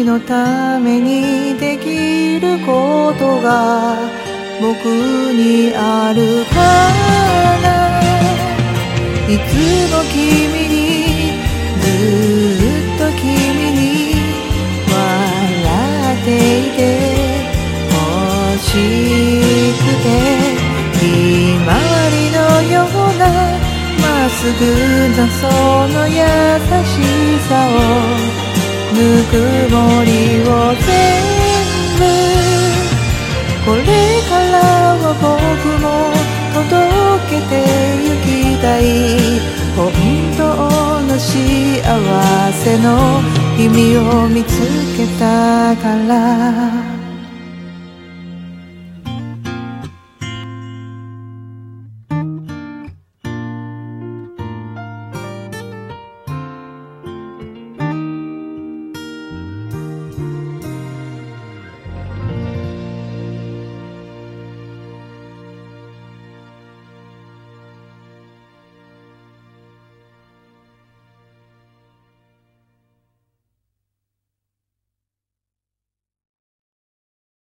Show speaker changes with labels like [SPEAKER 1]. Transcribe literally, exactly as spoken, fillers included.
[SPEAKER 1] のためにできることが僕にあるかな。いつも君にずっと君に笑っていて欲しくて、ひまわりのようなまっすぐなその優しさをぬくもりを全部、これからは僕も届けてゆきたい。本当の幸せの意味を見つけたから。